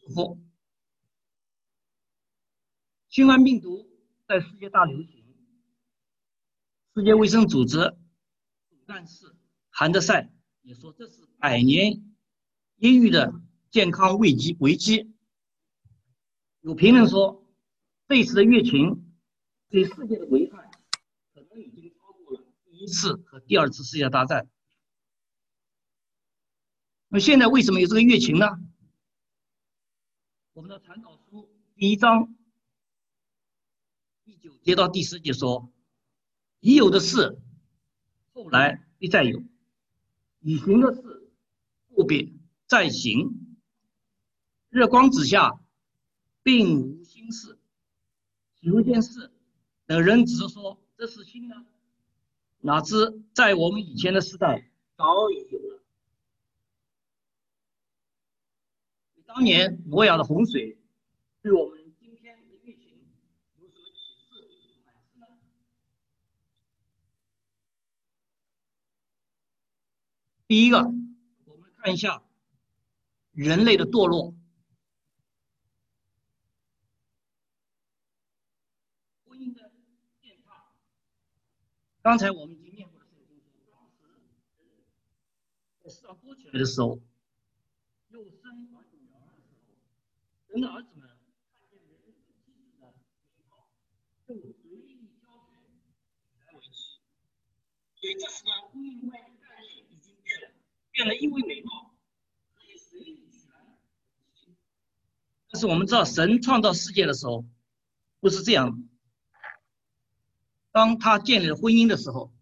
后，新冠病毒在世界大流行，世界卫生组织总干事韩德赛也说这是100年一遇的健康危机。有评论说，这次的疫情对世界的危害可能已经超过了第1次和第2次世界大战。那现在为什么有这个疫情呢？我们的传导书第1章第9节到第10节说，已有的事后来必再有，已行的事后必再行。日光之下并无新事，有一件事等人只是说这是新的，哪知在我们以前的时代早已有了。当年挪亚的洪水对我们今天的疫情有什么启示反思呢？第一个，我们看一下人类的堕落。婚姻的践踏，刚才我们已经念过的圣经说，当时在世上多起来的时候，又生儿子女儿的时候，人的儿子们看见人的妻子的美好，就随意挑选来为妻。所以这时呢，婚姻观的概念已经变了，因为美貌可以随意取来。但是我们知道，神创造世界的时候不是这样的。当他建立了婚姻的时候，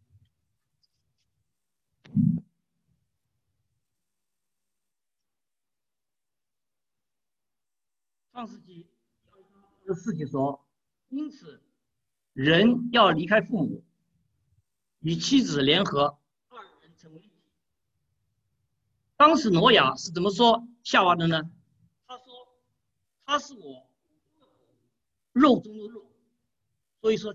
创世纪4节说，因此人要离开父母，与妻子联合，2人成为一体。当时挪亚是怎么说夏娃的呢？他说他是我肉中的肉，所以说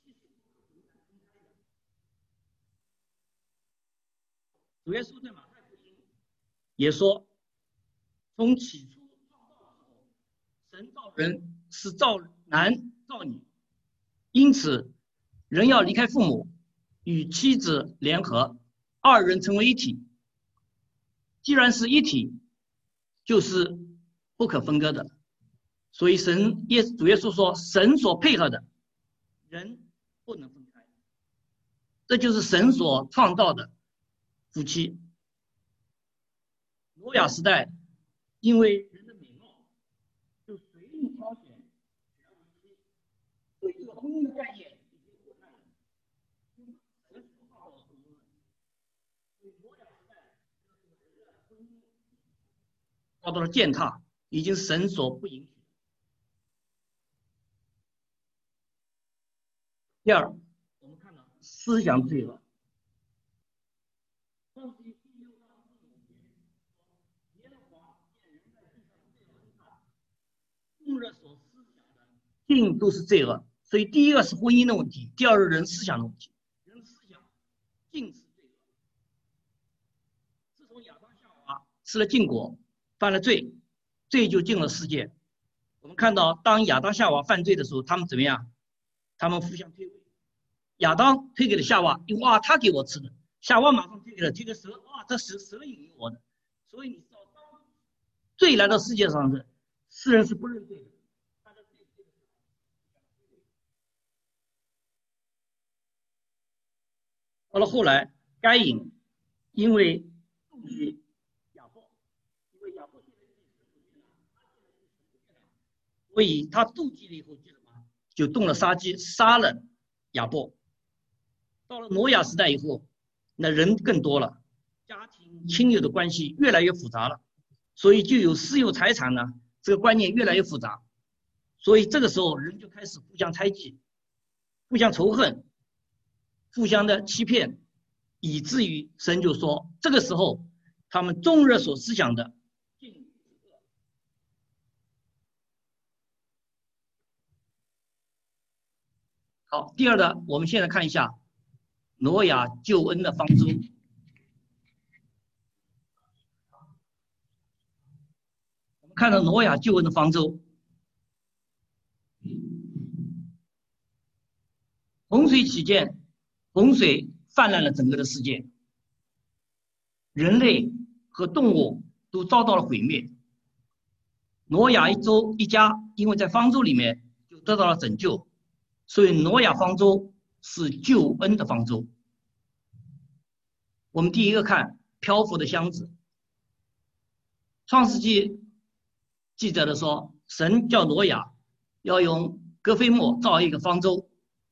主耶稣在马太福音也说，从起初创造的时候，神造人是造男造女，因此人要离开父母，与妻子联合，2人成为一体。既然是一体，就是不可分割的。所以主耶稣说，神所配合的人不能分开，这就是神所创造的夫妻。挪亚时代，因为人的美貌，就随意挑选来为妻，所以这个婚姻的概念已经毁烂了。神所创造的婚姻，所以挪亚时代人的婚姻遭到了践踏，已经是神所不允许。第二，我们看到思想罪恶。众人所思想的尽都是罪恶，所以第一个是婚姻的问题，第二个人思想的问题。人思想尽是罪恶。自从亚当夏娃吃了禁果，犯了罪，罪就进了世界。我们看到，当亚当夏娃犯罪的时候，他们怎么样？他们互相推诿。亚当推给了夏娃，哇，他给我吃的；夏娃马上推给蛇，哇，这蛇引诱我的。所以你知道，当罪来到世界上的世人是不认罪的。到了后来，该隐因为妒忌亚伯，因为亚伯所以他妒忌了以后就动了杀机，杀了亚伯。到了挪亚时代以后，那人更多了，家庭亲友的关系越来越复杂了，所以就有私有财产呢，这个观念越来越复杂。所以这个时候人就开始互相猜忌，互相仇恨，互相的欺骗，以至于神就说，这个时候他们众人所思想的尽是恶。好，第二的，我们现在看一下挪亚救恩的方舟。我们看到挪亚救恩的方舟，洪水起见，洪水泛滥了整个的世界，人类和动物都遭到了毁灭。挪亚一家因为在方舟里面就得到了拯救，所以挪亚方舟是救恩的方舟。我们第一个看漂浮的箱子。创世纪记载的说，神叫挪亚要用戈菲木造一个方舟。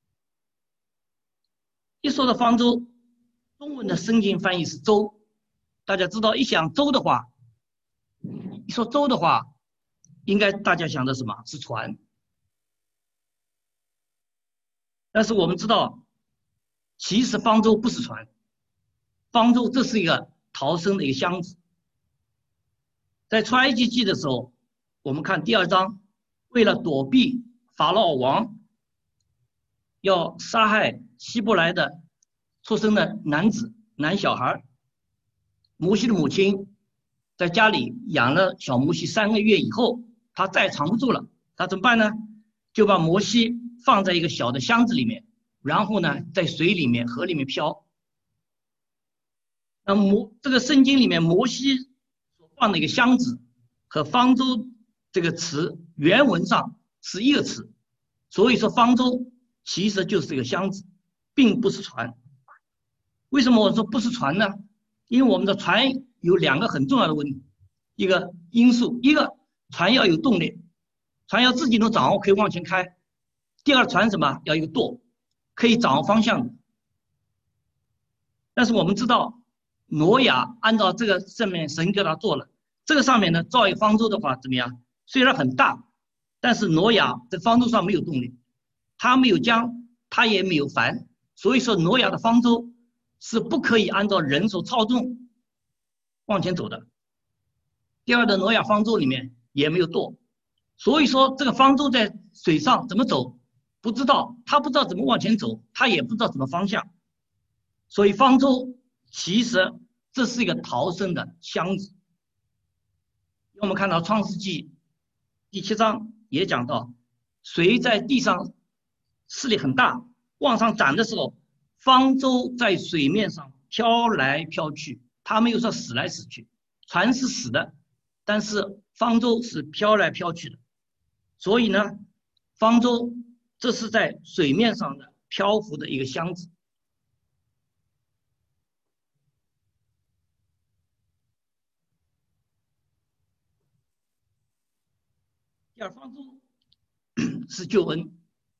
一说到方舟，中文的圣经翻译是舟。大家知道，一想舟的话，一说舟的话，应该大家想的什么？是船。但是我们知道，其实方舟不是船，方舟这是一个逃生的一个箱子。在出埃及记的时候，我们看第2章，为了躲避法老王要杀害希伯来的出生的男小孩，摩西的母亲在家里养了小摩西3个月以后，他再藏不住了，他怎么办呢？就把摩西放在一个小的箱子里面，然后呢在水里面河里面漂。那这个圣经里面摩西所放的一个箱子和方舟这个词原文上是一个词，所以说方舟其实就是一个箱子，并不是船。为什么我说不是船呢？因为我们的船有2个很重要的问题，一个因素，一个船要有动力，船要自己能掌握，可以往前开。第二，船什么？要有舵，可以掌握方向的。但是我们知道，挪亚按照这个上面神给他做了，这个上面呢造一个方舟的话怎么样？虽然很大，但是挪亚在方舟上没有动力，他没有桨，他也没有帆，所以说挪亚的方舟是不可以按照人所操纵往前走的。第二的，挪亚方舟里面也没有舵，所以说这个方舟在水上怎么走不知道，他不知道怎么往前走，他也不知道怎么方向，所以方舟其实这是一个逃生的箱子。我们看到创世纪第7章也讲到，水在地上势力很大，往上涨的时候，方舟在水面上飘来飘去，它没有说死来死去，船是死的，但是方舟是飘来飘去的。所以呢，方舟这是在水面上的漂浮的一个箱子。第二，方舟是救恩。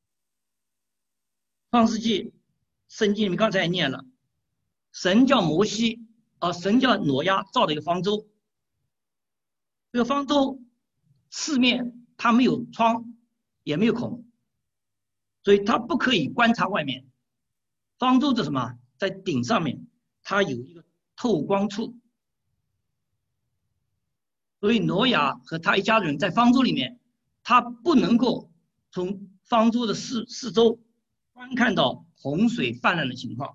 创世纪圣经里面刚才也念了，神叫摩西神叫挪亚造的一个方舟。这个方舟四面它没有窗也没有孔，所以它不可以观察外面。方舟的什么？在顶上面它有一个透光处，所以挪亚和他一家人在方舟里面，他不能够从方舟的四周观看到洪水泛滥的情况。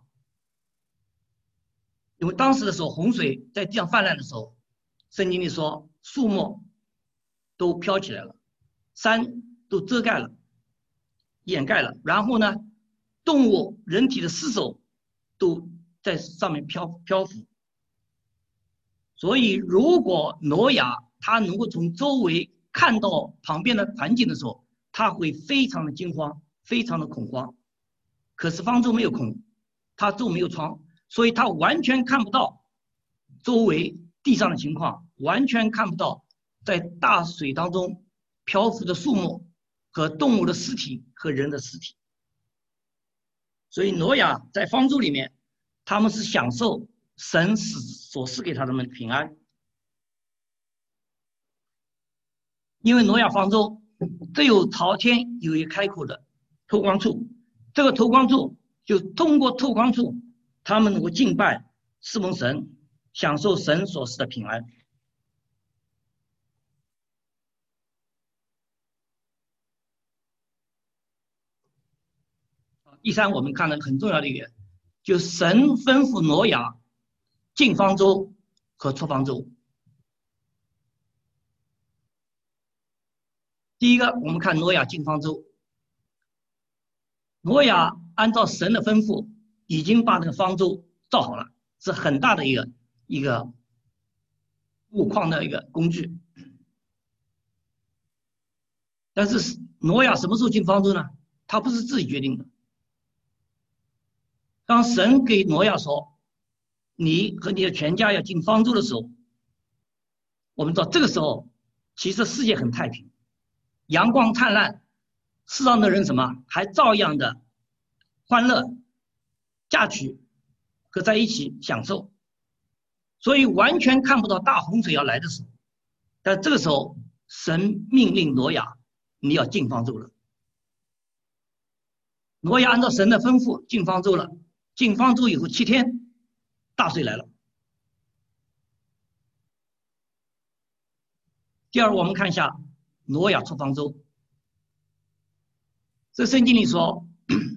因为当时的时候，洪水在地上泛滥的时候，圣经里说树木都飘起来了，山都遮盖了掩盖了，然后呢动物人体的尸首都在上面漂浮。所以如果挪亚他能够从周围看到旁边的环境的时候，他会非常的惊慌，非常的恐慌。可是方舟没有孔，他舟没有窗，所以他完全看不到周围地上的情况，完全看不到在大水当中漂浮的树木和动物的尸体和人的尸体。所以挪亚在方舟里面，他们是享受神所赐给他们的平安。因为挪亚方舟只有朝天有一个开阔的透光处，这个透光处就通过透光处，他们能够敬拜侍奉神，享受神所赐的平安。第三，我们看了很重要的一点，就是神吩咐挪亚进方舟和出方舟。 第一个，我们看挪亚进方舟。挪亚按照神的吩咐，已经把那个方舟造好了，是很大的一个物矿的一个工具。但是挪亚什么时候进方舟呢？他不是自己决定的。当神给挪亚说，你和你的全家要进方舟的时候，我们知道这个时候其实世界很太平，阳光灿烂，世上的人什么还照样的欢乐嫁娶和在一起享受，所以完全看不到大洪水要来的时候。但这个时候神命令挪亚，你要进方舟了。挪亚按照神的吩咐进方舟了。进方舟以后7天，大水来了。第二，我们看一下挪亚出方舟。这圣经里说，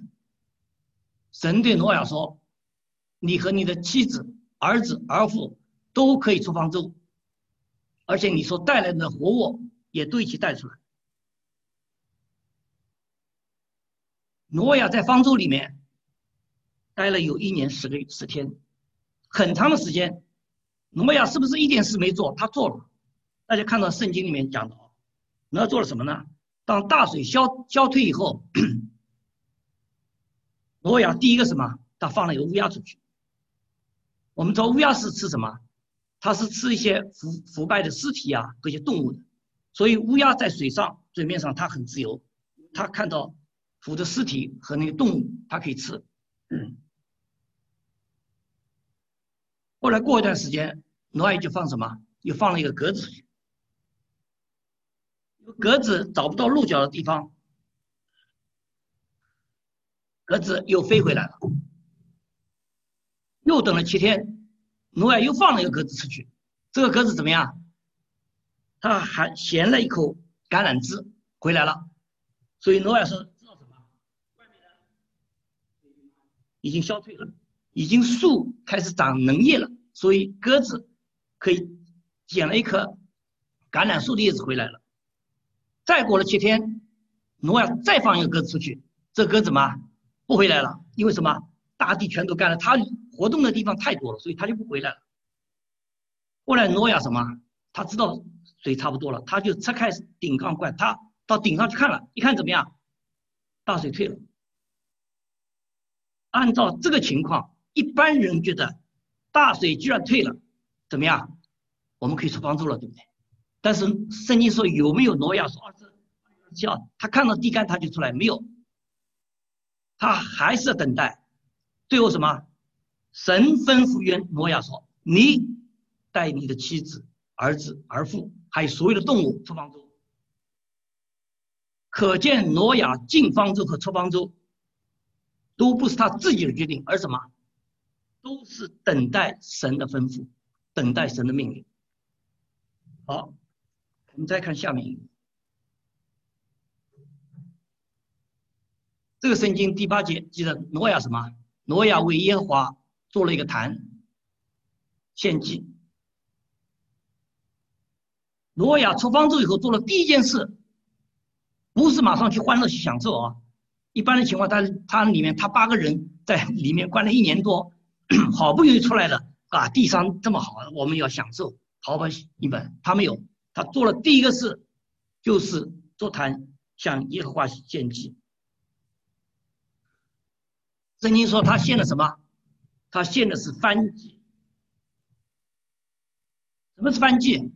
神对挪亚说，你和你的妻子、儿子、儿妇都可以出方舟，而且你所带来的活物也都一起带出来。挪亚在方舟里面待了有1年10天，很长的时间。挪亚是不是一点事没做？他做了。大家看到圣经里面讲的，挪亚做了什么呢？当大水消退以后，挪亚第一个什么？他放了一个乌鸦出去。我们知道乌鸦是吃什么？它是吃一些腐败的尸体啊，这些动物的。所以乌鸦在水面上它很自由，它看到腐的尸体和那个动物，它可以吃。后来过一段时间，挪亚就放什么？又放了一个鸽子出去。鸽子找不到落脚的地方，鸽子又飞回来了。又等了7天，挪亚又放了一个鸽子出去。这个鸽子怎么样？它还衔了一口橄榄枝回来了。所以挪亚说，知道什么？外面的已经消退了，已经树开始长嫩叶了，所以鸽子可以捡了一棵橄榄树的叶子回来了。再过了7天，挪亚再放一个鸽子出去，这鸽子嘛不回来了，因为什么？大地全都干了，它活动的地方太多了，所以它就不回来了。后来挪亚什么？他知道水差不多了，他就拆开顶缸罐，他到顶上去看了，一看怎么样？大水退了。按照这个情况，一般人觉得大水居然退了，怎么样？我们可以出方舟了，对不对？但是圣经说有没有挪亚说他看到地干他就出来？没有，他还是要等待。最后什么？神吩咐挪亚说，你带你的妻子、儿子、儿妇还有所有的动物出方舟。可见挪亚进方舟和出方舟都不是他自己的决定，而什么？都是等待神的吩咐，等待神的命令。好，我们再看下面一个。这个圣经第8节记得挪亚什么？挪亚为耶和华做了一个坛献祭。挪亚出方舟以后做了第一件事，不是马上去欢乐去享受啊。一般的情况，他里面他8个人在里面关了1年多，好不容易出来了啊，地上这么好，我们要享受，好吧？一般他没有，他做了第一个事就是做坛向耶和华献祭。圣经说他献了什么？他献的是燔祭。什么是燔祭？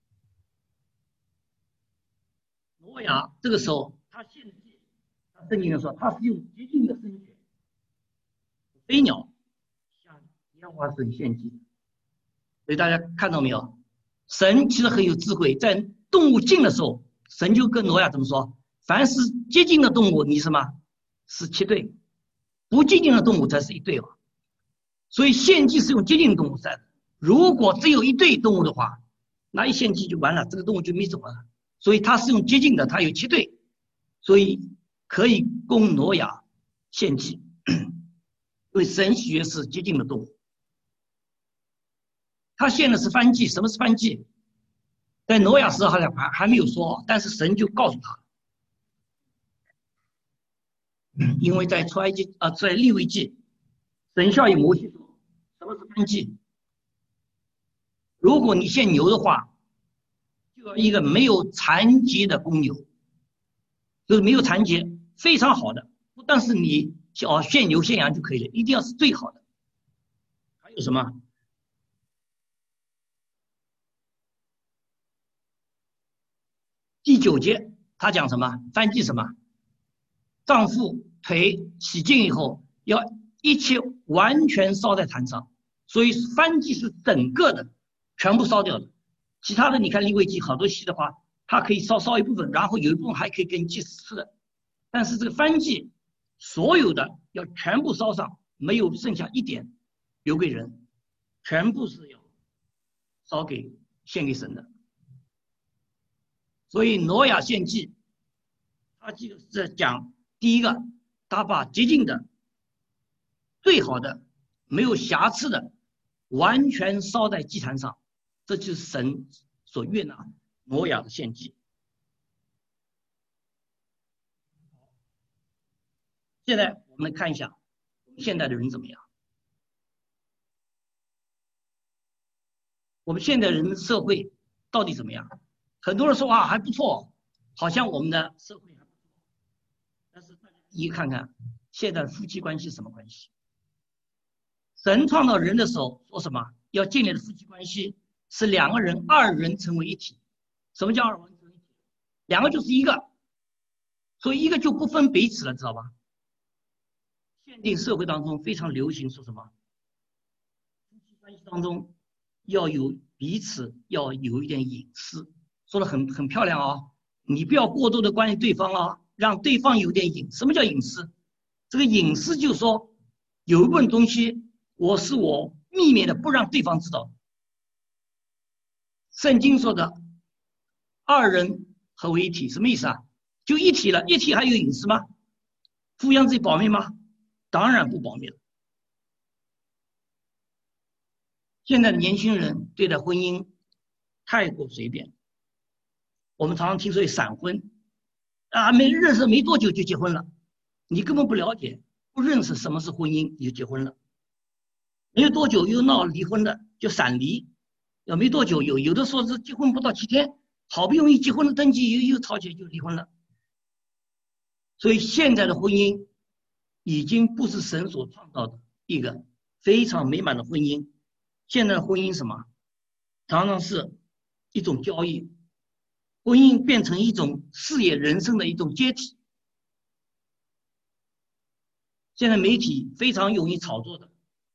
挪亚这个时候他献的祭，圣经说他是用洁净的生血，飞鸟向耶和华神献祭。所以大家看到没有？神其实很有智慧，在动物近的时候，神就跟挪亚怎么说？凡是接近的动物，你什么？是7对。不接近的动物才是1对哦，所以献祭是用接近的动物赛的。如果只有1对动物的话，那一献祭就完了，这个动物就没走了。所以它是用接近的，它有7对，所以可以供挪亚献祭，因为神喜悦是接近的动物。他献的是燔祭。什么是燔祭？在挪亚时候好像还没有说，但是神就告诉他， 因为在出埃及在利未记，神效与摩西说，什么是燔祭？如果你献牛的话，就要一个没有残疾的公牛，就是没有残疾，非常好的，不但是你献牛献羊就可以了，一定要是最好的。还有什么？第9节他讲什么？燔祭什么？丈夫腿洗净以后，要一切完全烧在坛上，所以燔祭是整个的，全部烧掉的。其他的你看利未记好多细的话，它可以烧一部分，然后有一部分还可以给你祭司吃的。但是这个燔祭所有的要全部烧上，没有剩下一点留给人，全部是要献给神的。所以挪亚献祭，他就是讲第一个，他把洁净的、最好的、没有瑕疵的，完全烧在祭坛上，这就是神所悦纳挪亚的献祭。现在我们来看一下，我们现在的人怎么样？我们现在人的社会到底怎么样？很多人说还不错，好像我们的社会还不错。但是大家一看看，现在的夫妻关系是什么关系？神创造人的时候说什么？要建立的夫妻关系是二人成为一体。什么叫二人成为一体？两个就是一个，所以一个就不分彼此了，知道吧？现今社会当中非常流行说什么？夫妻关系当中要有彼此，要有一点隐私，说的很漂亮啊！你不要过多的关心对方啊，让对方有点隐私。什么叫隐私？这个隐私就是说，有一部分东西我秘密的，不让对方知道。圣经说的二人合为一体，什么意思啊？就一体了，一体还有隐私吗？互相自己保密吗？当然不保密了。现在的年轻人对待婚姻太过随便，我们常常听说有闪婚认识没多久就结婚了，你根本不了解，不认识什么是婚姻，你就结婚了。没有多久又闹离婚的，就闪离。没多久有的说是结婚不到7天，好不容易结婚的登记又吵起来就离婚了。所以现在的婚姻已经不是神所创造的一个非常美满的婚姻。现在的婚姻什么？常常是一种交易，婚姻变成一种事业人生的一种阶梯。现在媒体非常容易炒作的，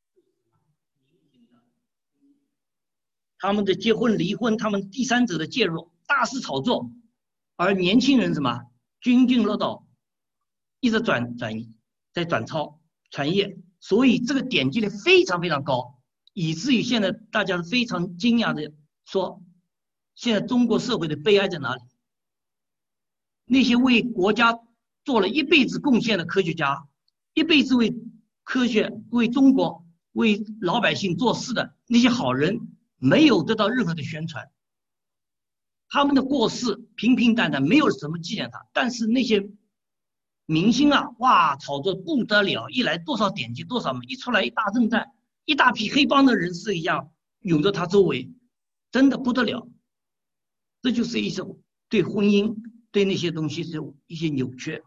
他们的结婚离婚，他们第三者的介入，大肆炒作，而年轻人什么津津乐道，一直在转抄传页，所以这个点击率非常非常高，以至于现在大家非常惊讶的说，现在中国社会的悲哀在哪里？那些为国家做了一辈子贡献的科学家，一辈子为科学、为中国、为老百姓做事的那些好人，没有得到任何的宣传。他们的过世平平淡淡，没有什么纪念他。但是那些明星炒作不得了，一来多少点击多少，一出来一大阵仗，一大批黑帮的人士一样涌着他周围，真的不得了。这就是一种对婚姻、对那些东西是一些扭曲。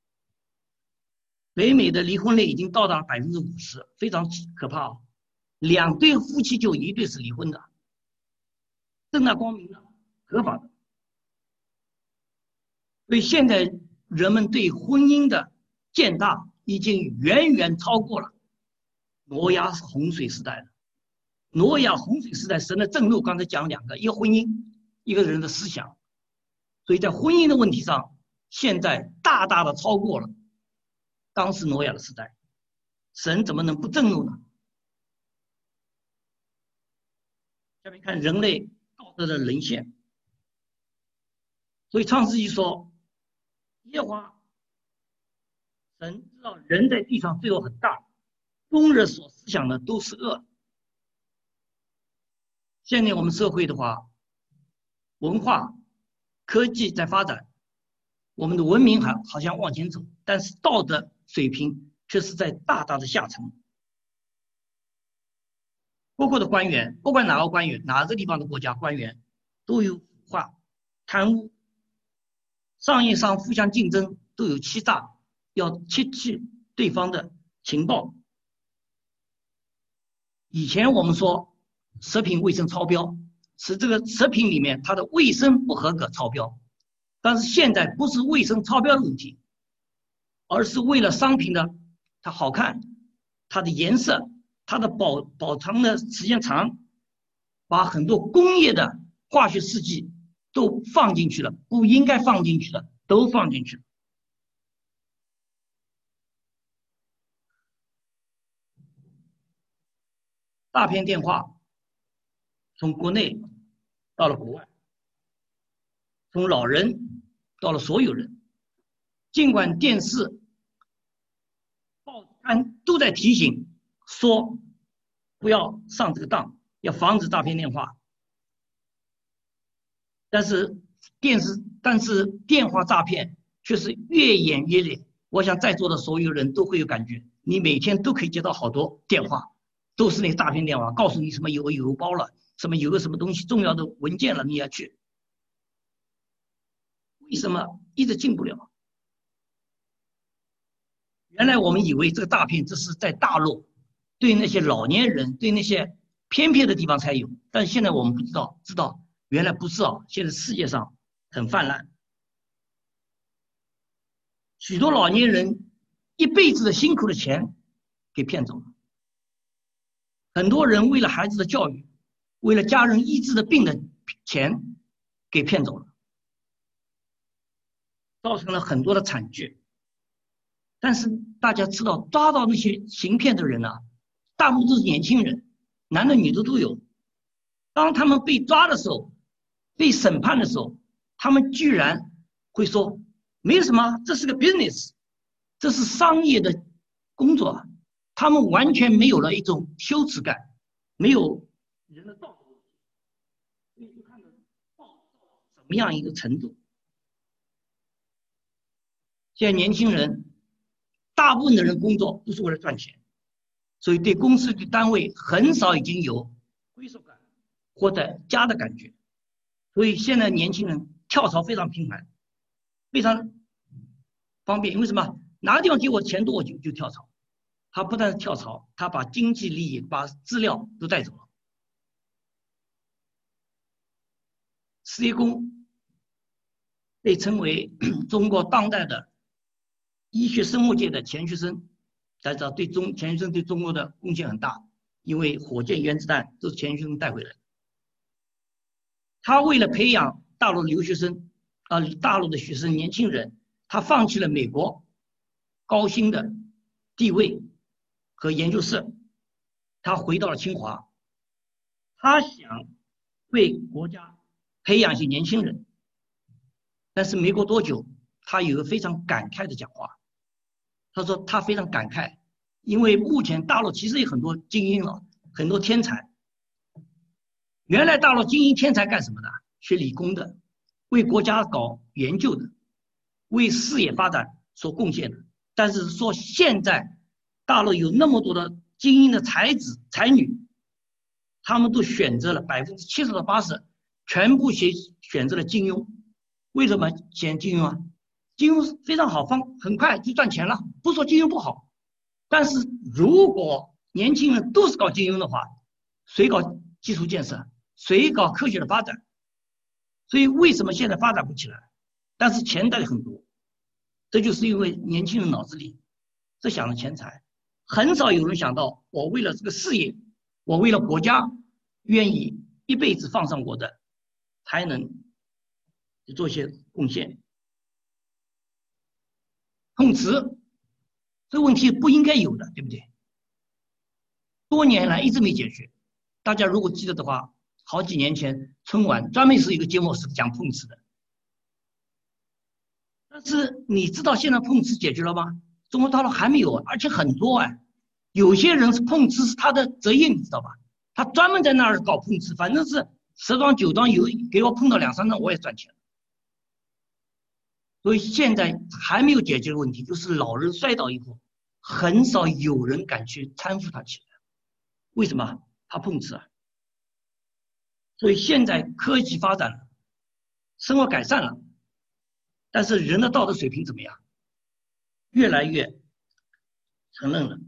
北美的离婚率已经到达50%，非常可怕2对夫妻就1对是离婚的，正大光明的，合法的。所以现在人们对婚姻的践踏已经远远超过了挪亚洪水时代了。挪亚洪水时代，神的震怒刚才讲2个，一个婚姻，一个人的思想。所以在婚姻的问题上，现在大大的超过了当时挪亚的时代，神怎么能不震怒呢？下面看人类道德的沦陷。所以创世纪说，耶和华神知道人在地上罪恶很大，终日所思想的都是恶。现在我们社会的话，文化科技在发展，我们的文明好像往前走，但是道德水平却是在大大的下沉。各个的官员，不管哪个官员，哪个地方的国家官员，都有腐化、贪污，商业上互相竞争，都有欺诈，要窃取对方的情报。以前我们说食品卫生超标，是这个食品里面它的卫生不合格超标，但是现在不是卫生超标的问题，而是为了商品的它好看，它的颜色，它的保存的时间长，把很多工业的化学试剂都放进去了，不应该放进去的都放进去了。诈骗电话从国内到了国外，从老人到了所有人，尽管电视、报刊都在提醒说不要上这个当，要防止诈骗电话，但是电话诈骗却是越演越烈。我想在座的所有人都会有感觉，你每天都可以接到好多电话，都是那个诈骗电话，告诉你什么有个邮包了，什么有个什么东西重要的文件了，你要去。为什么一直进不了？原来我们以为这个诈骗这是在大陆对那些老年人，对那些偏僻的地方才有，但现在我们不知道，原来不是啊，现在世界上很泛滥。许多老年人一辈子的辛苦的钱给骗走了，很多人为了孩子的教育，为了家人医治的病的钱给骗走了，造成了很多的惨剧。但是大家知道，抓到那些行骗的人啊，大部分都是年轻人，男的女的都有。当他们被抓的时候，被审判的时候，他们居然会说没有什么，这是个 business， 这是商业的工作，他们完全没有了一种羞耻感，没有人的道德问题，所以就看到暴躁什么样一个程度。现在年轻人大部分的人工作都是为了赚钱，所以对公司对单位很少已经有归属感或者家的感觉，所以现在年轻人跳槽非常频繁，非常方便。为什么？哪个地方给我钱多我就跳槽。他不但是跳槽，他把经济利益、把资料都带走了。失业工被称为中国当代的医学生物界的钱学森，大家知道钱学森对中国的贡献很大，因为火箭、原子弹都是钱学森带回来的。他为了培养大陆留学生大陆的学生年轻人，他放弃了美国高薪的地位和研究室，他回到了清华，他想为国家培养一些年轻人。但是没过多久，他有个非常感慨的讲话，他说他非常感慨，因为目前大陆其实有很多精英了，很多天才。原来大陆精英天才干什么的？学理工的，为国家搞研究的，为事业发展所贡献的。但是说现在大陆有那么多的精英的才子才女，他们都选择了70%到80%，全部选择了金庸。为什么选金庸啊？金庸非常好，很快就赚钱了。不说金庸不好，但是如果年轻人都是搞金庸的话，谁搞基础建设？谁搞科学的发展？所以为什么现在发展不起来？但是钱带的很多，这就是因为年轻人脑子里只想着钱财，很少有人想到我为了这个事业，我为了国家，愿意一辈子放上我的才能做些贡献。碰瓷这个问题不应该有的，对不对？多年来一直没解决。大家如果记得的话，好几年前春晚专门是一个节目是讲碰瓷的。但是你知道现在碰瓷解决了吗？中国大陆还没有，而且很多有些人是碰瓷是他的职业，你知道吧？他专门在那儿搞碰瓷，反正是10张9张有给我碰到2、3张我也赚钱。 所以现在还没有解决的问题，就是老人摔倒以后，很少有人敢去搀扶他起来。为什么？怕碰瓷啊。所以现在科技发展了，生活改善了，但是人的道德水平怎么样？越来越承认了。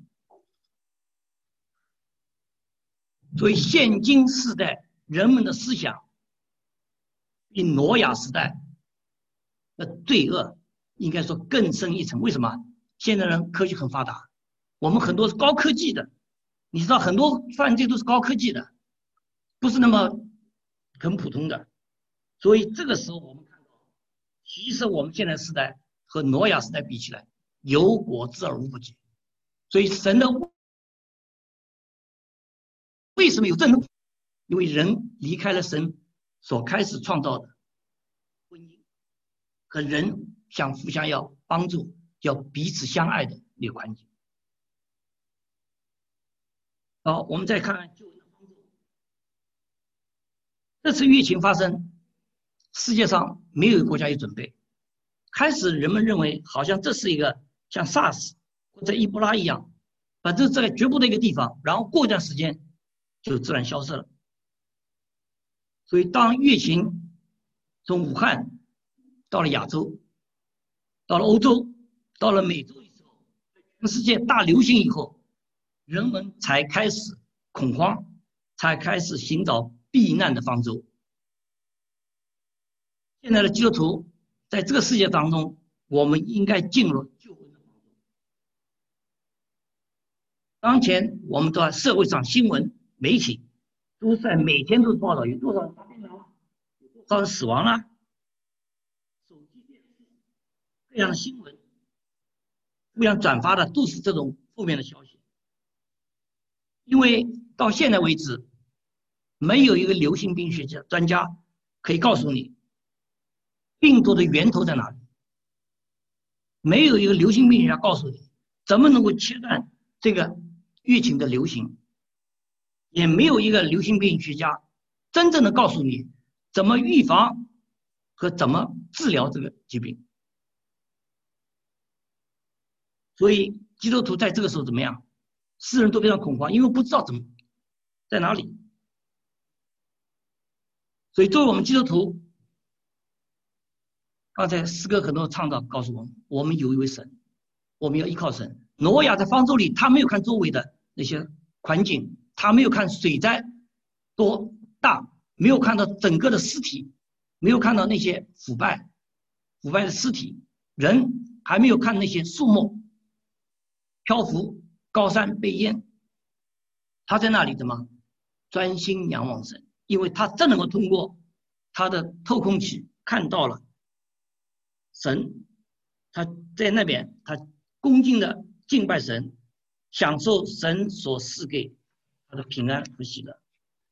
所以现今时代人们的思想比挪亚时代的罪恶应该说更深一层。为什么？现在人科技很发达，我们很多是高科技的，你知道很多犯罪都是高科技的，不是那么很普通的。所以这个时候我们看到，其实我们现在时代和挪亚时代比起来，有过之而无不及。所以神的为什么有这种？因为人离开了神所开始创造的婚姻和人相互相要帮助、要彼此相爱的那个环境。好，我们再看看救恩的方舟。这次疫情发生，世界上没有一个国家有准备。开始人们认为好像这是一个像 SARS 或者伊波拉一样，反正在局部的一个地方，然后过一段时间就自然消失了。所以当疫情从武汉到了亚洲，到了欧洲，到了美洲的时候，全世界大流行以后，人们才开始恐慌，才开始寻找避难的方舟。现在的基督徒在这个世界当中，我们应该进入救恩的方舟。当前我们的社会上新闻媒体都在每天都报道有多少人发病了，有多少人死亡了，手机、电视各样的新闻，互相转发的都是这种负面的消息。因为到现在为止，没有一个流行病学家专家可以告诉你病毒的源头在哪里，没有一个流行病学家告诉你怎么能够切断这个疫情的流行，也没有一个流行病学家真正的告诉你怎么预防和怎么治疗这个疾病。所以基督徒在这个时候怎么样？世人都非常恐慌，因为不知道怎么在哪里。所以作为我们基督徒，刚才诗歌很多倡导告诉我们，我们有一位神，我们要依靠神。挪亚在方舟里，他没有看周围的那些环境，他没有看水灾多大，没有看到整个的尸体，没有看到那些腐败的尸体，人还没有看那些树木漂浮，高山被淹。他在那里怎么专心仰望神？因为他真能够通过他的透空气看到了神，他在那边他恭敬的敬拜神，享受神所赐给他的平安和喜乐。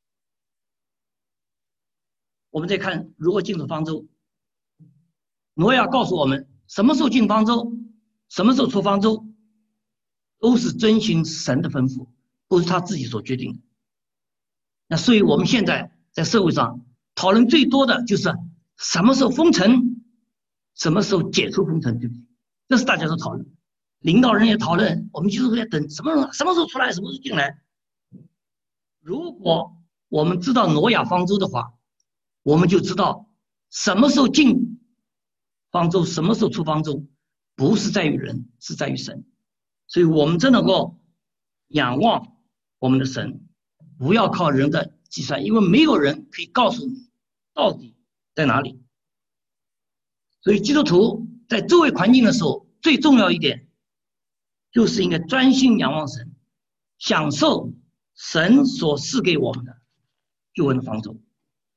我们再看如何进入方舟。挪亚告诉我们，什么时候进方舟，什么时候出方舟，都是遵循神的吩咐，不是他自己所决定的。那所以我们现在在社会上讨论最多的就是什么时候封城，什么时候解除封城，对不对？这是大家都讨论，领导人也讨论，我们就是在等什么时候出来，什么时候进来。如果我们知道挪亚方舟的话，我们就知道什么时候进方舟，什么时候出方舟，不是在于人，是在于神。所以我们真能够仰望我们的神，不要靠人的计算，因为没有人可以告诉你到底在哪里。所以基督徒在周围环境的时候，最重要一点就是应该专心仰望神，享受神所赐给我们的救恩的方舟。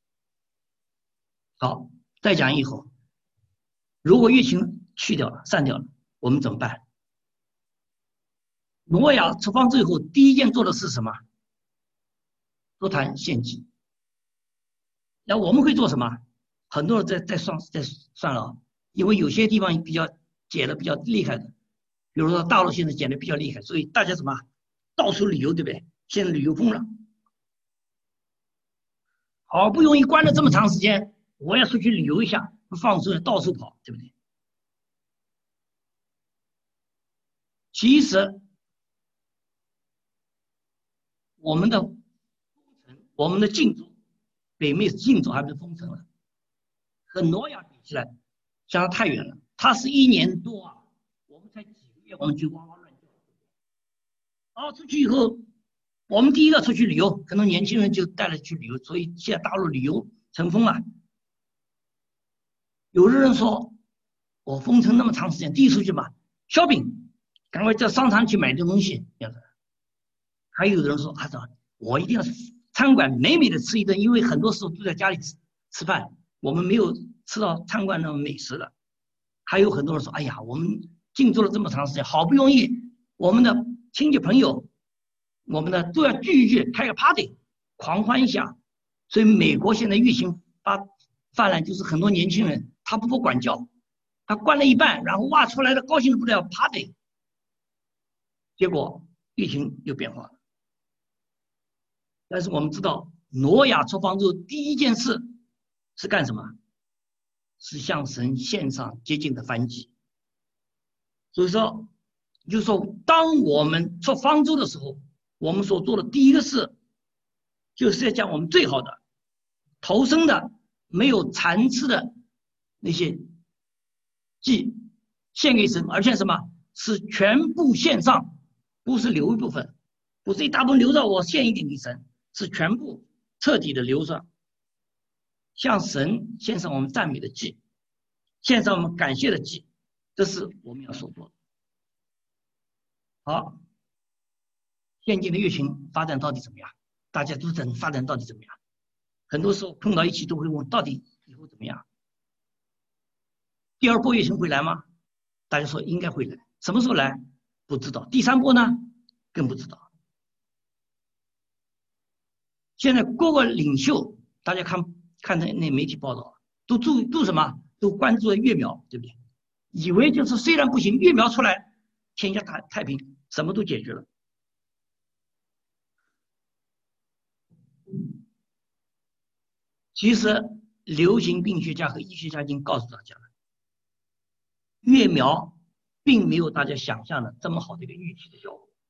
好，再讲以后，如果疫情去掉了、散掉了，我们怎么办？挪亚出方舟以后，第一件做的是什么？歌坛献祭。那我们会做什么？很多人在算了，因为有些地方比较解的比较厉害的，比如说大陆现在解的比较厉害，所以大家什么到处旅游，对不对？现在旅游疯了，好不容易关了这么长时间，我要出去旅游一下，放松到处跑，对不对？ 其实我们的晋州，北面是晋州，还不是封城了，和挪亚比起来，相差太远了。他是1年多啊，我们才几个月，我们就哇哇乱叫。出去以后，我们第一个出去旅游，很多年轻人就带了去旅游，所以现在大陆旅游成风了。有的人说，我封城那么长时间，第一出去嘛，shopping，赶快到商场去买点东西，这样子。还有的人说，我一定要餐馆美美的吃一顿，因为很多时候都在家里吃饭，我们没有吃到餐馆那种美食的。还有很多人说，哎呀，我们静坐了这么长时间，好不容易我们的亲戚朋友，我们的都要聚一聚，开个 party， 狂欢一下。所以美国现在疫情泛滥，就是很多年轻人他不管教，他关了一半，然后哇出来的高兴的不得了 party， 结果疫情又变化了。但是我们知道，挪亚出方舟第一件事是干什么？是向神献上洁净的燔祭。所以说，就是说，当我们出方舟的时候，我们所做的第一个事，就是要将我们最好的、投生的、没有残次的那些祭献给神，而且什么是全部献上，不是留一部分，不是一大部分留着我献一点给神，是全部彻底的留着，向神献上我们赞美的祭，献上我们感谢的祭，这是我们要所做的。好，现今的疫情发展到底怎么样？大家都在发展到底怎么样？很多时候碰到一起都会问，到底以后怎么样？第二波疫情会来吗？大家说应该会来，什么时候来？不知道。第3波呢？更不知道。现在各个领袖，大家看那媒体报道，都什么？都关注了疫苗，对不对？以为就是虽然不行，疫苗出来，天下太平，什么都解决了。其实，流行病学家和医学家已经告诉大家了，疫苗并没有大家想象的这么好的一个预期的效果。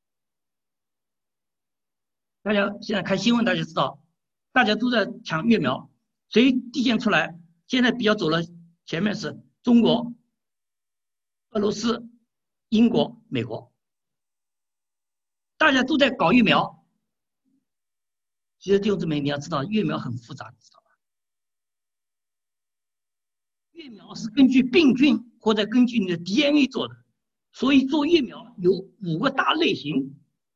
大家现在看新闻，大家知道，大家都在抢疫苗，谁第一先出来？现在比较走了前面是中国、俄罗斯、英国、美国，大家都在搞疫苗。其实弟兄姊妹，你要知道，疫苗很复杂，你知道吧？疫苗是根据病菌或者根据你的 DNA 做的，所以做疫苗有5个大类型。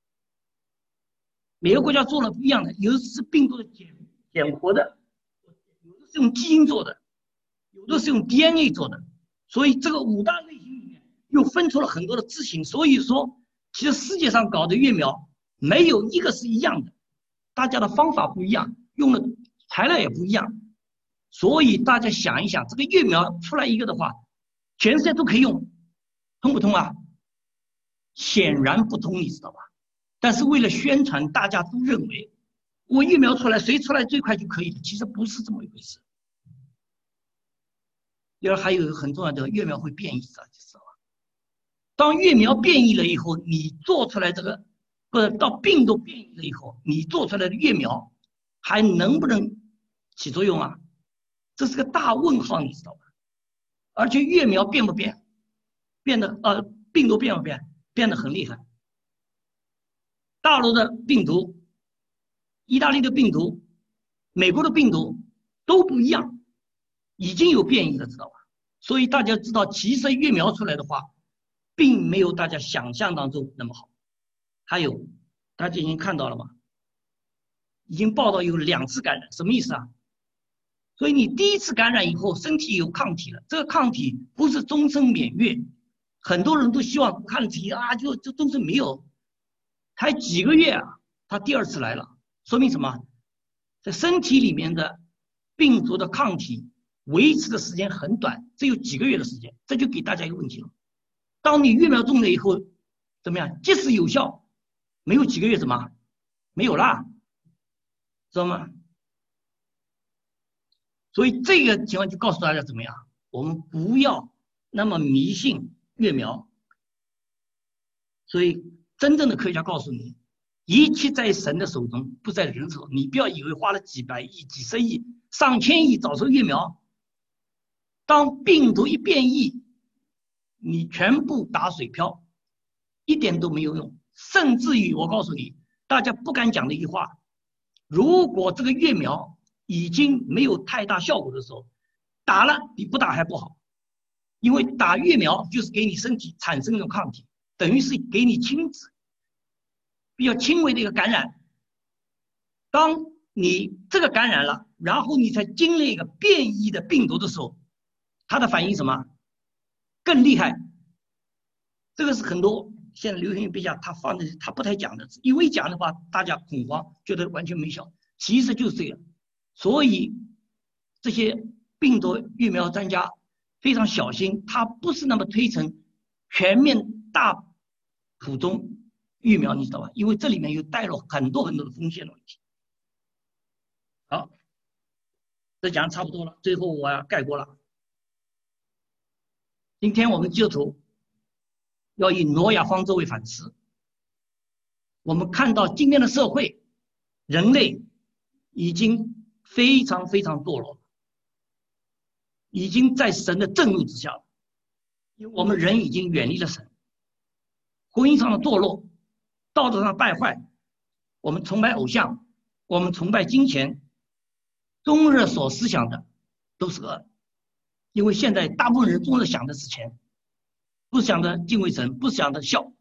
每个国家做了不一样的，有的是病毒的减活的，有的是用基因做的，有的是用 DNA 做的，所以这个5大类型里面又分出了很多的支型。所以说，其实世界上搞的疫苗没有一个是一样的，大家的方法不一样，用的材料也不一样。所以大家想一想，这个疫苗出来一个的话，全世界都可以用，通不通啊？显然不通，你知道吧？但是为了宣传，大家都认为我疫苗出来，谁出来最快就可以了。其实不是这么一回事。第二，还有一个很重要的，疫苗会变异，知道吧？当疫苗变异了以后，你做出来这个，不是到病毒变异了以后，你做出来的疫苗还能不能起作用啊？这是个大问号，你知道吧？而且疫苗变不变？病毒变不变？变得很厉害。大陆的病毒、意大利的病毒、美国的病毒都不一样，已经有变异了，知道吧？所以大家知道，其实疫苗出来的话，并没有大家想象当中那么好。还有，大家已经看到了吗？已经报道有2次感染，什么意思啊？所以你第1次感染以后，身体有抗体了，这个抗体不是终身免疫，很多人都希望抗体就终身没有。才几个月啊，他第2次来了，说明什么？在身体里面的病毒的抗体维持的时间很短，只有几个月的时间。这就给大家一个问题了：当你疫苗中了以后，怎么样？即使有效，没有几个月怎么没有啦？知道吗？所以这个情况就告诉大家怎么样？我们不要那么迷信疫苗。 所以真正的科学家告诉你，一切在神的手中，不在人手。你不要以为花了几百亿、几十亿、上千亿找出疫苗，当病毒一变异，你全部打水漂，一点都没有用。甚至于我告诉你，大家不敢讲的一句话，如果这个疫苗已经没有太大效果的时候，打了比不打还不好。因为打疫苗就是给你身体产生一种抗体，等于是给你比较轻微的一个感染。当你这个感染了，然后你才经历一个变异的病毒的时候，它的反应什么更厉害。这个是很多现在流行病下他不太讲的，因为讲的话大家恐慌，觉得完全没效，其实就是这个。所以这些病毒疫苗专家非常小心，他不是那么推崇全面大普种疫苗，你知道吧？因为这里面有带了很多的风险的问题。好，这讲差不多了，最后我要概括了。今天我们基督徒要以挪亚方舟为反思。我们看到今天的社会，人类已经非常非常堕落，已经在神的震怒之下了。因为我们人已经远离了神，婚姻上的堕落，道德上败坏，我们崇拜偶像，我们崇拜金钱，终日所思想的都是恶。因为现在大部分人终日想的是钱，不想着敬畏神，不想着孝。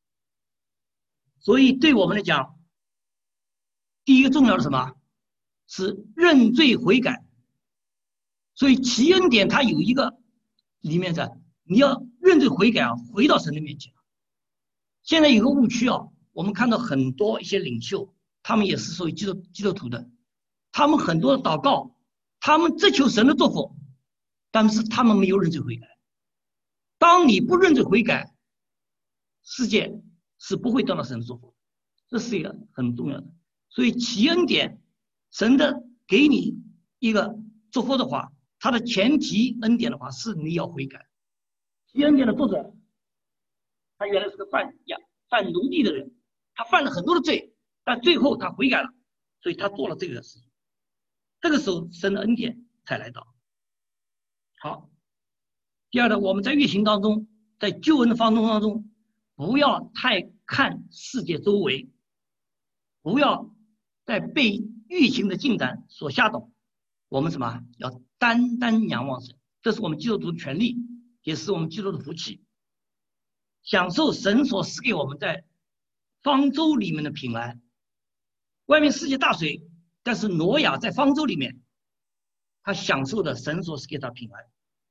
所以对我们来讲，第一个重要的什么是认罪悔改。所以奇恩典它有一个里面的，你要认罪悔改啊，回到神的面前。现在有个误区啊，我们看到很多一些领袖，他们也是属于基督徒的，他们很多的祷告，他们只求神的祝福，但是他们没有认罪悔改。当你不认罪悔改，世界是不会得到神的祝福，这是一个很重要的。所以奇恩典，神的给你一个祝福的话，它的前提恩典的话是你要悔改。奇恩典的作者，他原来是个犯奴隶的人，他犯了很多的罪，但最后他悔改了，所以他做了这个事情。这个时候神的恩典才来到。好，第二呢，我们在运行当中，在救恩的方舟当中，不要太看世界周围，不要再被疫情的进展所吓倒。我们什么要单单仰望神，这是我们基督徒的权利，也是我们基督徒的福气。享受神所赐给我们在方舟里面的平安。外面世界大水，但是挪亚在方舟里面，他享受的神所赐给他平安。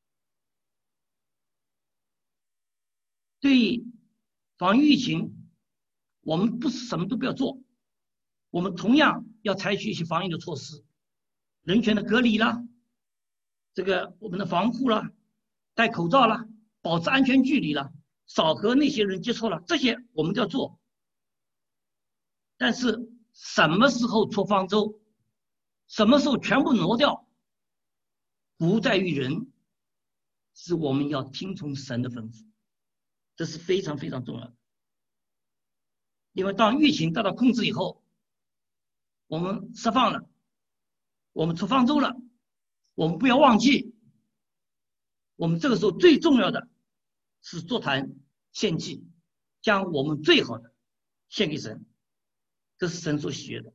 对于防御疫情，我们不是什么都不要做，我们同样要采取一些防疫的措施，人权的隔离啦，这个我们的防护啦，戴口罩啦，保持安全距离啦，少和那些人接触了，这些我们都要做。但是什么时候出方舟，什么时候全部挪掉，不在于人，是我们要听从神的吩咐，这是非常非常重要的。因为当疫情得到控制以后，我们释放了，我们出方舟了，我们不要忘记，我们这个时候最重要的是座谈献祭，将我们最好的献给神，这是神所喜悦的。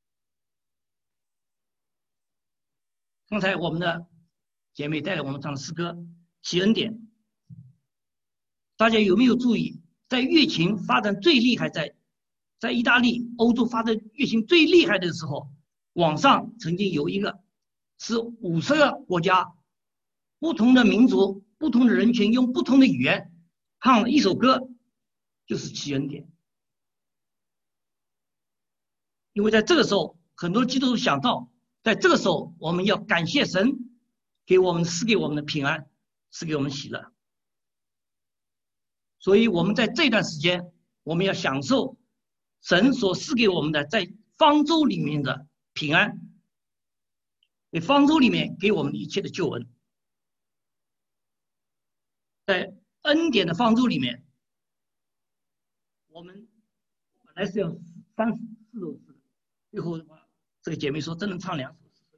刚才我们的姐妹带领我们唱的诗歌《奇恩典》，大家有没有注意，在疫情发展最厉害，在意大利、欧洲发展疫情最厉害的时候，网上曾经有一个是50个国家、不同的民族、不同的人群，用不同的语言唱了一首歌，就是《奇恩典》。因为在这个时候，很多基督徒想到，在这个时候我们要感谢神赐给我们的平安，赐给我们喜乐。所以我们在这段时间，我们要享受神所赐给我们的在方舟里面的平安，在方舟里面给我们一切的救恩，在恩典的方舟里面， 我们本来是要34首诗的，最后的话，这个姐妹说只能唱2首诗。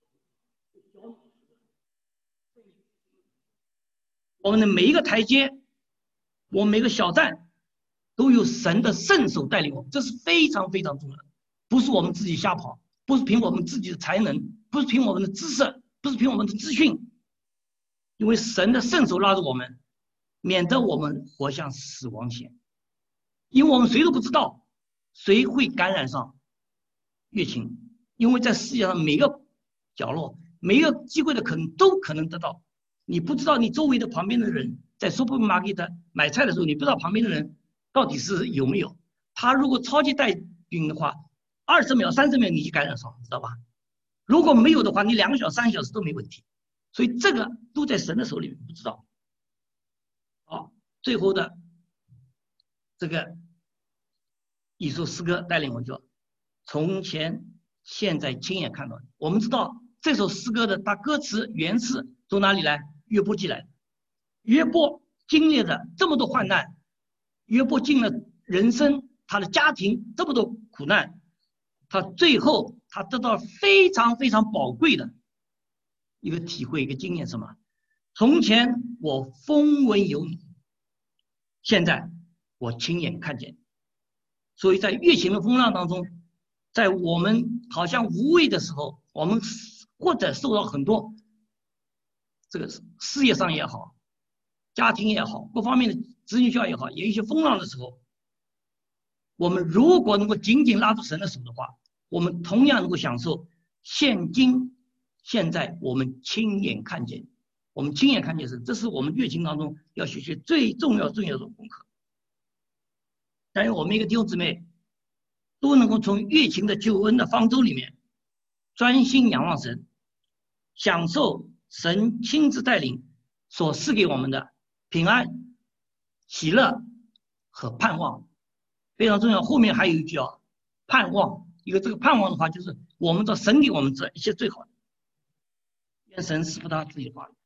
我们的每一个台阶，我们每个小站，都有神的圣手带领我们，这是非常非常重要的，不是我们自己瞎跑，不是凭我们自己的才能，不是凭我们的知识，不是凭我们的资讯，因为神的圣手拉着我们，免得我们活向死亡线。因为我们谁都不知道谁会感染上月经，因为在世界上每个角落每个机会的可能都可能得到，你不知道你周围的旁边的人在 supermarket 买菜的时候，你不知道旁边的人到底是有没有，他如果超级带菌的话，20秒30秒你就感染上，知道吧？如果没有的话，你2个小时3个小时都没问题，所以这个都在神的手里面，不知道。好，最后的这个一首诗歌带领我叫从前现在亲眼看到的。我们知道这首诗歌的它歌词原是从哪里来？约伯记来的。约伯经历了这么多患难，约伯经历了人生他的家庭这么多苦难，他最后他得到非常非常宝贵的一个体会，一个经验，什么？从前我风闻有你，现在我亲眼看见。所以在月情的风浪当中，在我们好像无畏的时候，我们或者受到很多这个事业上也好，家庭也好，各方面的子女教育也好，有一些风浪的时候，我们如果能够紧紧拉住神的手的话，我们同样能够享受现在我们亲眼看见，我们亲眼看见神，这是我们月情当中要学习最重要的功课。但是我们一个弟兄姊妹都能够从月情的救恩的方舟里面专心仰望神，享受神亲自带领所赐给我们的平安、喜乐和盼望，非常重要。后面还有一句盼望，一个这个盼望的话，就是我们的神给我们这一切最好的。愿神赐福他自己的话语。